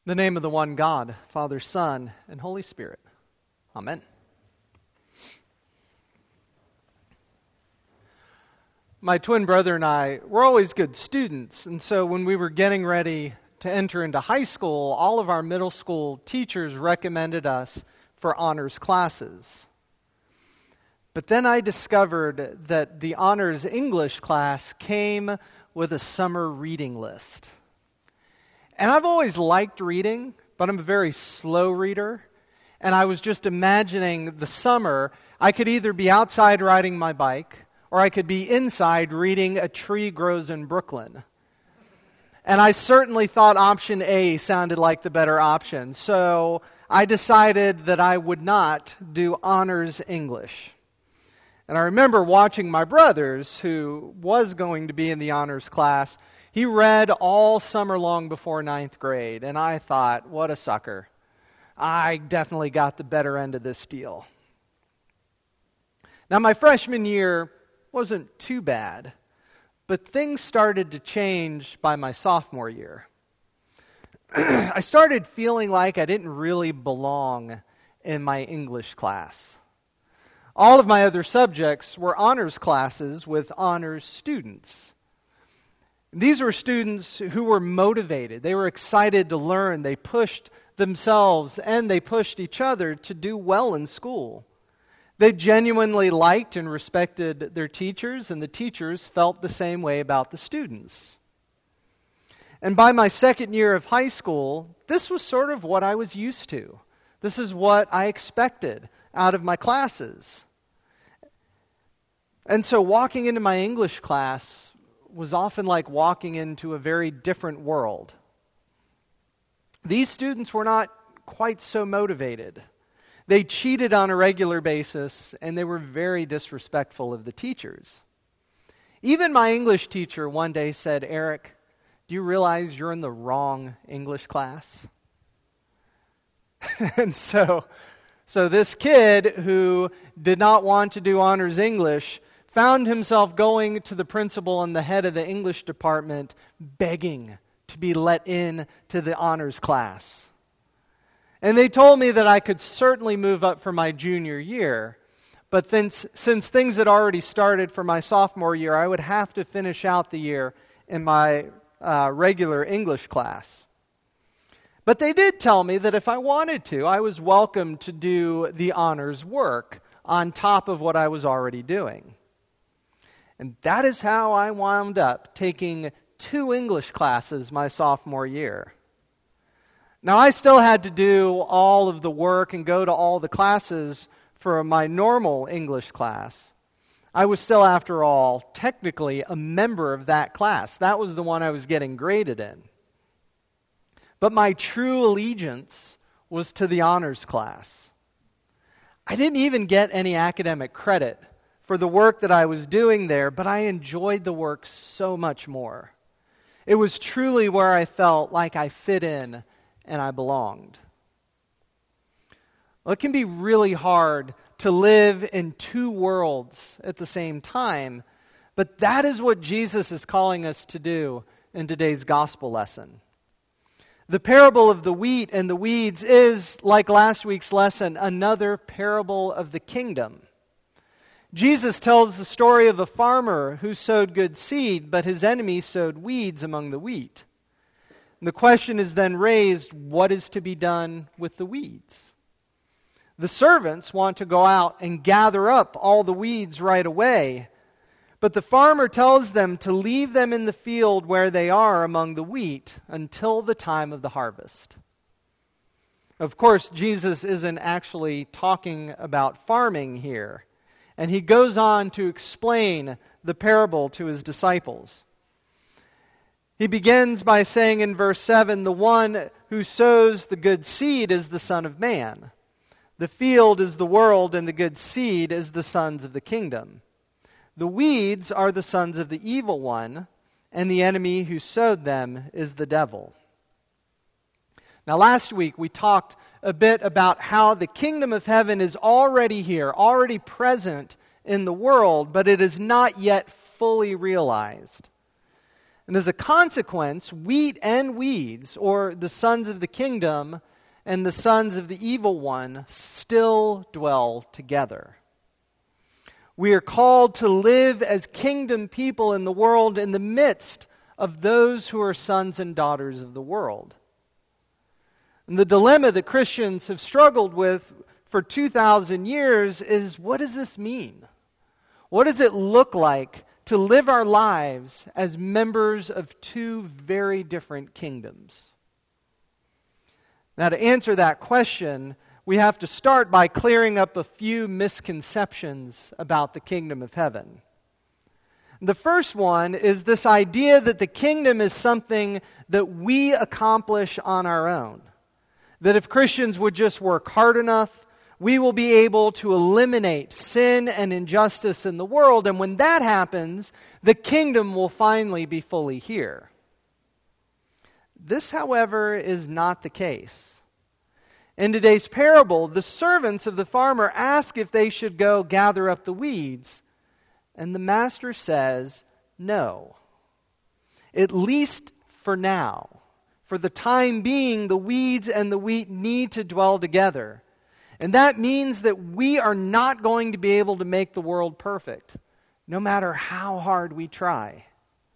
In the name of the one God, Father, Son, and Holy Spirit. Amen. My twin brother and I were always good students, and so when we were getting ready to enter into high school, all of our middle school teachers recommended us for honors classes. But then I discovered that the honors English class came with a summer reading list. And I've always liked reading, but I'm a very slow reader. And I was just imagining the summer, I could either be outside riding my bike, or I could be inside reading A Tree Grows in Brooklyn. And I certainly thought option A sounded like the better option. So I decided that I would not do honors English. And I remember watching my brothers, who was going to be in the honors class. He read all summer long before ninth grade, and I thought, what a sucker. I definitely got the better end of this deal. Now, my freshman year wasn't too bad, but things started to change by my sophomore year. I started feeling like I didn't really belong in my English class. All of my other subjects were honors classes with honors students. These were students who were motivated. They were excited to learn. They pushed themselves and they pushed each other to do well in school. They genuinely liked and respected their teachers, and the teachers felt the same way about the students. And by my second year of high school, this was sort of what I was used to. This is what I expected out of my classes. And so walking into my English class was often like walking into a very different world. These students were not quite so motivated. They cheated on a regular basis, and they were very disrespectful of the teachers. Even my English teacher one day said, "Eric, do you realize you're in the wrong English class?" And so this kid who did not want to do honors English found himself going to the principal and the head of the English department begging to be let in to the honors class. And they told me that I could certainly move up for my junior year, but then, since things had already started for my sophomore year, I would have to finish out the year in my regular English class. But they did tell me that if I wanted to, I was welcome to do the honors work on top of what I was already doing. And that is how I wound up taking 2 English classes my sophomore year. Now, I still had to do all of the work and go to all the classes for my normal English class. I was still, after all, technically a member of that class. That was the one I was getting graded in. But my true allegiance was to the honors class. I didn't even get any academic credit for the work that I was doing there, but I enjoyed the work so much more. It was truly where I felt like I fit in and I belonged. Well, it can be really hard to live in 2 worlds at the same time, but that is what Jesus is calling us to do in today's gospel lesson. The parable of the wheat and the weeds is, like last week's lesson, another parable of the kingdom. Jesus tells the story of a farmer who sowed good seed, but his enemies sowed weeds among the wheat. And the question is then raised, what is to be done with the weeds? The servants want to go out and gather up all the weeds right away, but the farmer tells them to leave them in the field where they are among the wheat until the time of the harvest. Of course, Jesus isn't actually talking about farming here. And he goes on to explain the parable to his disciples. He begins by saying in verse 7, "The one who sows the good seed is the Son of Man. The field is the world, and the good seed is the sons of the kingdom. The weeds are the sons of the evil one, and the enemy who sowed them is the devil." Now, last week we talked a bit about how the kingdom of heaven is already here, already present in the world, but it is not yet fully realized. And as a consequence, wheat and weeds, or the sons of the kingdom and the sons of the evil one, still dwell together. We are called to live as kingdom people in the world in the midst of those who are sons and daughters of the world. And the dilemma that Christians have struggled with for 2,000 years is, what does this mean? What does it look like to live our lives as members of two very different kingdoms? Now, to answer that question, we have to start by clearing up a few misconceptions about the kingdom of heaven. The first one is this idea that the kingdom is something that we accomplish on our own. That if Christians would just work hard enough, we will be able to eliminate sin and injustice in the world, and when that happens, the kingdom will finally be fully here. This, however, is not the case. In today's parable, the servants of the farmer ask if they should go gather up the weeds, and the master says, no. At least for now. For the time being, the weeds and the wheat need to dwell together. And that means that we are not going to be able to make the world perfect, no matter how hard we try.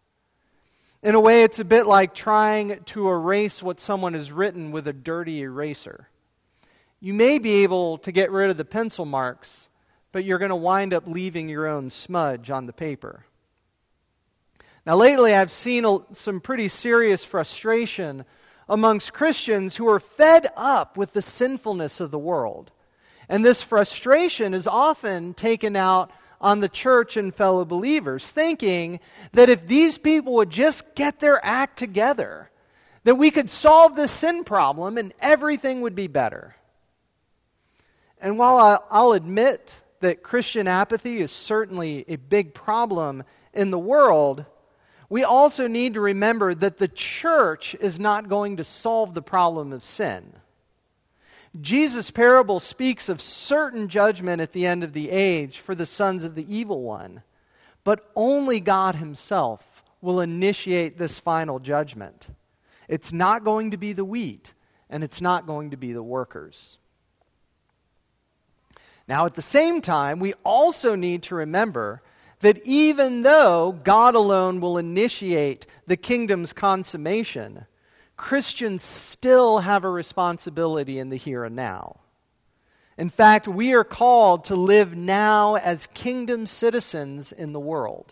In a way, it's a bit like trying to erase what someone has written with a dirty eraser. You may be able to get rid of the pencil marks, but you're going to wind up leaving your own smudge on the paper. Now, lately I've seen some pretty serious frustration amongst Christians who are fed up with the sinfulness of the world. And this frustration is often taken out on the church and fellow believers, thinking that if these people would just get their act together, that we could solve this sin problem and everything would be better. And while I'll admit that Christian apathy is certainly a big problem in the world, we also need to remember that the church is not going to solve the problem of sin. Jesus' parable speaks of certain judgment at the end of the age for the sons of the evil one, but only God himself will initiate this final judgment. It's not going to be the wheat, and it's not going to be the workers. Now, at the same time, we also need to remember that even though God alone will initiate the kingdom's consummation, Christians still have a responsibility in the here and now. In fact, we are called to live now as kingdom citizens in the world.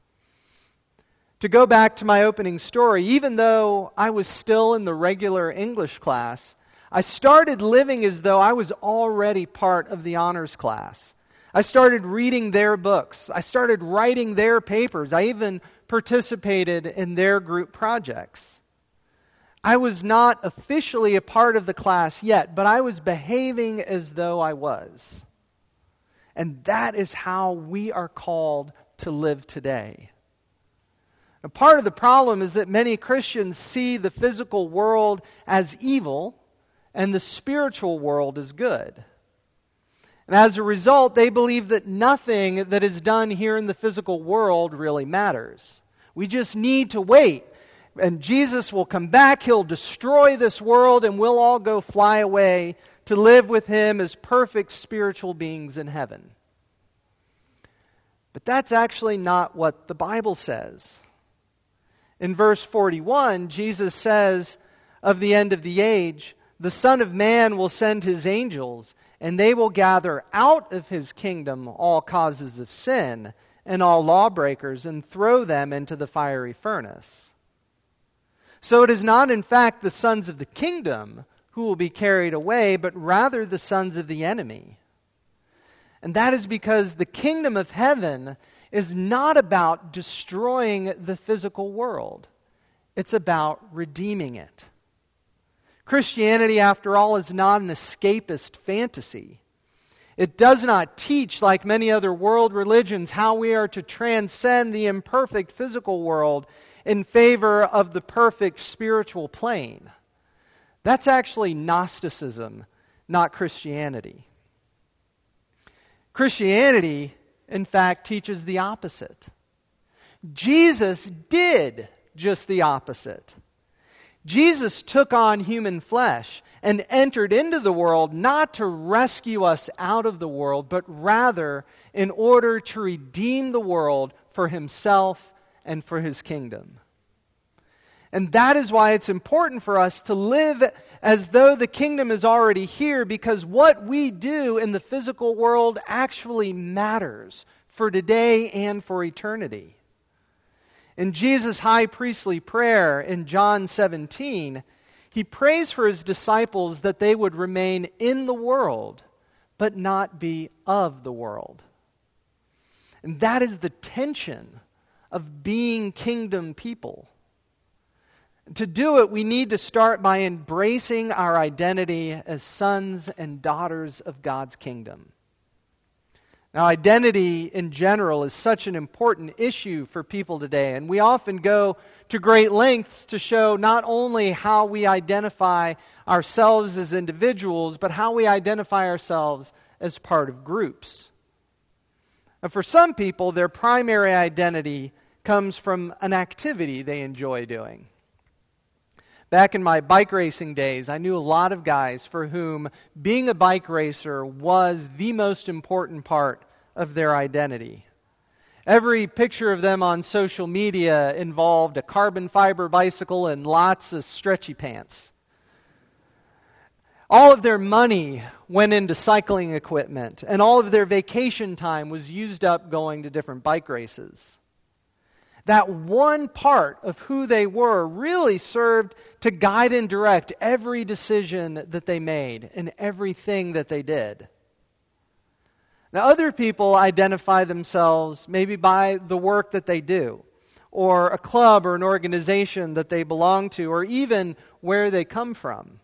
To go back to my opening story, even though I was still in the regular English class, I started living as though I was already part of the honors class. I started reading their books. I started writing their papers. I even participated in their group projects. I was not officially a part of the class yet, but I was behaving as though I was. And that is how we are called to live today. Now, part of the problem is that many Christians see the physical world as evil and the spiritual world as good. And as a result, they believe that nothing that is done here in the physical world really matters. We just need to wait, and Jesus will come back, he'll destroy this world, and we'll all go fly away to live with him as perfect spiritual beings in heaven. But that's actually not what the Bible says. In verse 41, Jesus says of the end of the age, "The Son of Man will send his angels, and they will gather out of his kingdom all causes of sin and all lawbreakers and throw them into the fiery furnace." So it is not in fact the sons of the kingdom who will be carried away, but rather the sons of the enemy. And that is because the kingdom of heaven is not about destroying the physical world. It's about redeeming it. Christianity, after all, is not an escapist fantasy. It does not teach, like many other world religions, how we are to transcend the imperfect physical world in favor of the perfect spiritual plane. That's actually Gnosticism, not Christianity. Christianity, in fact, teaches the opposite. Jesus did just the opposite. Jesus took on human flesh and entered into the world not to rescue us out of the world, but rather in order to redeem the world for himself and for his kingdom. And that is why it's important for us to live as though the kingdom is already here, because what we do in the physical world actually matters for today and for eternity. In Jesus' high priestly prayer in John 17, he prays for his disciples that they would remain in the world, but not be of the world. And that is the tension of being kingdom people. To do it, we need to start by embracing our identity as sons and daughters of God's kingdom. Now, identity in general is such an important issue for people today, and we often go to great lengths to show not only how we identify ourselves as individuals, but how we identify ourselves as part of groups. And for some people, their primary identity comes from an activity they enjoy doing. Back in my bike racing days, I knew a lot of guys for whom being a bike racer was the most important part of their identity. Every picture of them on social media involved a carbon fiber bicycle and lots of stretchy pants. All of their money went into cycling equipment, and all of their vacation time was used up going to different bike races. That one part of who they were really served to guide and direct every decision that they made and everything that they did. Now, other people identify themselves maybe by the work that they do, or a club or an organization that they belong to, or even where they come from.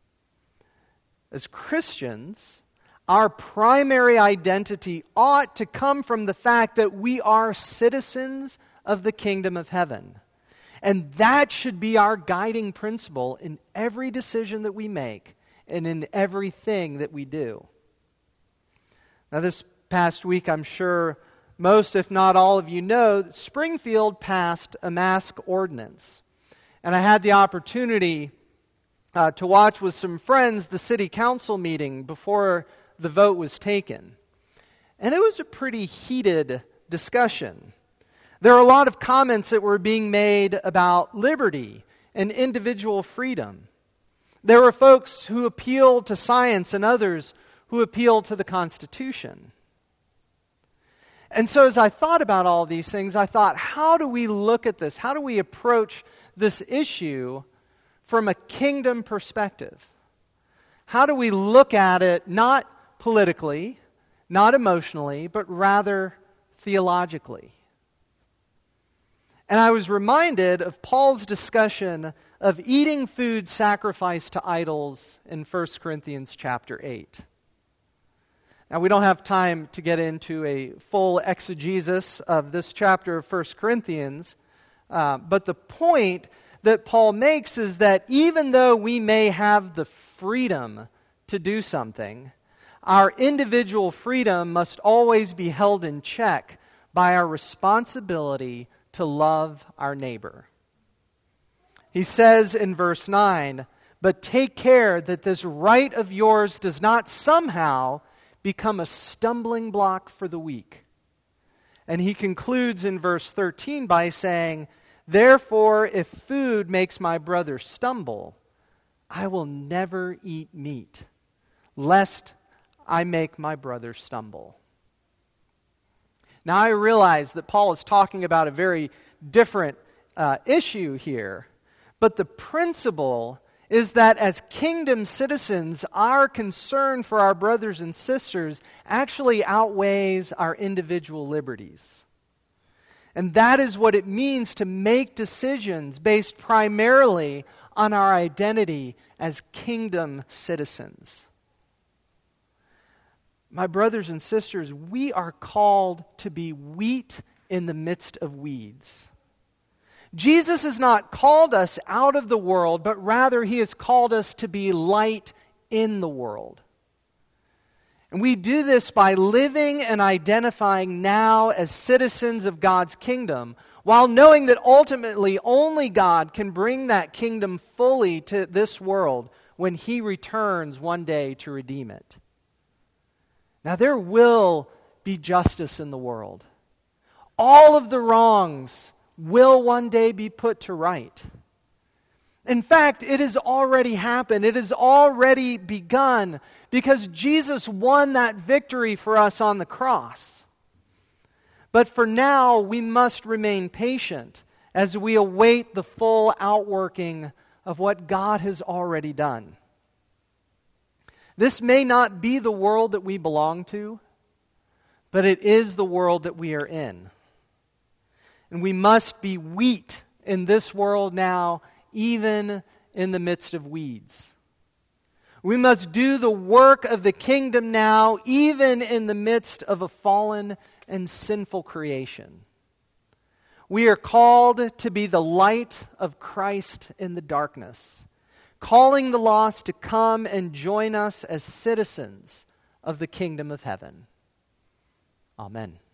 As Christians, our primary identity ought to come from the fact that we are citizens of the kingdom of heaven. And that should be our guiding principle in every decision that we make and in everything that we do. Now, this past week, I'm sure most, if not all of you know, that Springfield passed a mask ordinance. And I had the opportunity to watch with some friends the city council meeting before the vote was taken. And it was a pretty heated discussion. There are a lot of comments that were being made about liberty and individual freedom. There were folks who appealed to science and others who appealed to the Constitution. And so as I thought about all these things, I thought, how do we look at this? How do we approach this issue from a kingdom perspective? How do we look at it not politically, not emotionally, but rather theologically? And I was reminded of Paul's discussion of eating food sacrificed to idols in 1 Corinthians chapter 8. Now, we don't have time to get into a full exegesis of this chapter of 1 Corinthians, but the point that Paul makes is that even though we may have the freedom to do something, our individual freedom must always be held in check by our responsibility to love our neighbor. He says in verse 9, "But take care that this right of yours does not somehow become a stumbling block for the weak." And he concludes in verse 13 by saying, "Therefore, if food makes my brother stumble, I will never eat meat, lest I make my brother stumble." Now, I realize that Paul is talking about a very different issue here, but the principle is that as kingdom citizens, our concern for our brothers and sisters actually outweighs our individual liberties. And that is what it means to make decisions based primarily on our identity as kingdom citizens. My brothers and sisters, we are called to be wheat in the midst of weeds. Jesus has not called us out of the world, but rather He has called us to be light in the world. And we do this by living and identifying now as citizens of God's kingdom, while knowing that ultimately only God can bring that kingdom fully to this world when He returns one day to redeem it. Now, there will be justice in the world. All of the wrongs will one day be put to right. In fact, it has already happened. It has already begun because Jesus won that victory for us on the cross. But for now, we must remain patient as we await the full outworking of what God has already done. This may not be the world that we belong to, but it is the world that we are in. And we must be wheat in this world now, even in the midst of weeds. We must do the work of the kingdom now, even in the midst of a fallen and sinful creation. We are called to be the light of Christ in the darkness, calling the lost to come and join us as citizens of the kingdom of heaven. Amen.